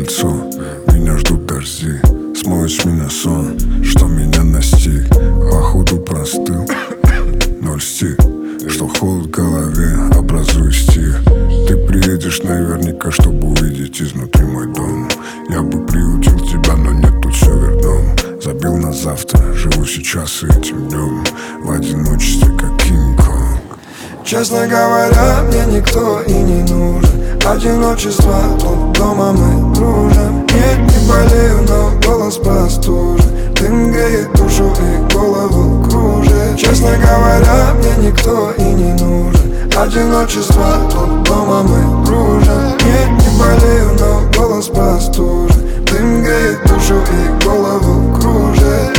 крыльцо. Меня ждут дожди, смоет с меня сон, что меня настиг. Походу простыл, но льстит, что холод в голове образует стих. Ты приедешь наверняка, чтобы увидеть изнутри мой дом. Я бы приютил тебя, но нет, тут все вверх дном. Забил на завтра, живу сейчас и этим днем, в одиночестве, как Кинг-Конг. Честно говоря, мне никто и не нужен. Одиночество, тут дома мы дружим. Нет, не болею, но голос простужен. Дым греет душу и голову кружит. Честно говоря, мне никто и не нужен. Одиночество, тут дома мы дружим. Нет, не болею, но голос простужен. Дым греет душу и голову кружит.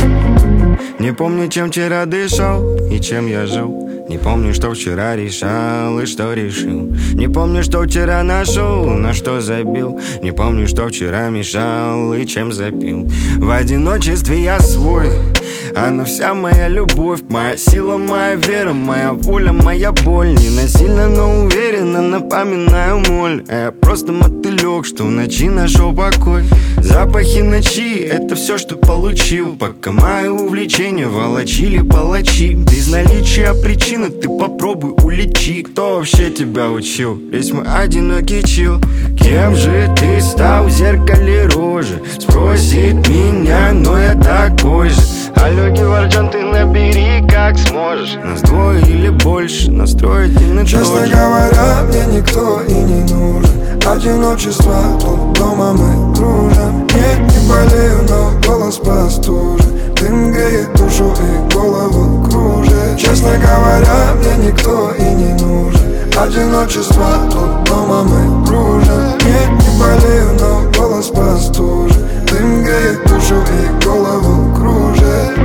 Не помню, чем вчера дышал и чем я жил. Не помню, что вчера решал и что решил. Не помню, что вчера нашел, на что забил. Не помню, что вчера мешал и чем запил. В одиночестве я свой, она вся моя любовь. Моя сила, моя вера, моя воля, моя боль. Не насильно, но уверенно напоминаю моль. А я просто мотылек, что в ночи нашел покой. Запахи ночи, это все, что получил. Пока мои увлечения волочили палачи. Без наличия причины ты попробуй улети. Кто вообще тебя учил? Ведь мы одинокий чил. Кем же ты стал в зеркале рожи? Спросит меня, но я такой же. Алло, Геворджан, ты набери как сможешь. Нас двое или больше, настроить и на Честно говоря, мне никто и не нужен. Одиночество, тут дома мы дружим. Нет, не болею, но голос простужен. Дым греет душу и голову кружит. Честно говоря, мне никто и не нужен. Одиночество, тут дома мы дружим. Нет, не болею, но голос простужен. Дым греет душу и голову кружит.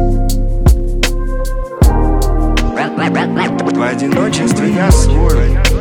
В одиночестве я свой.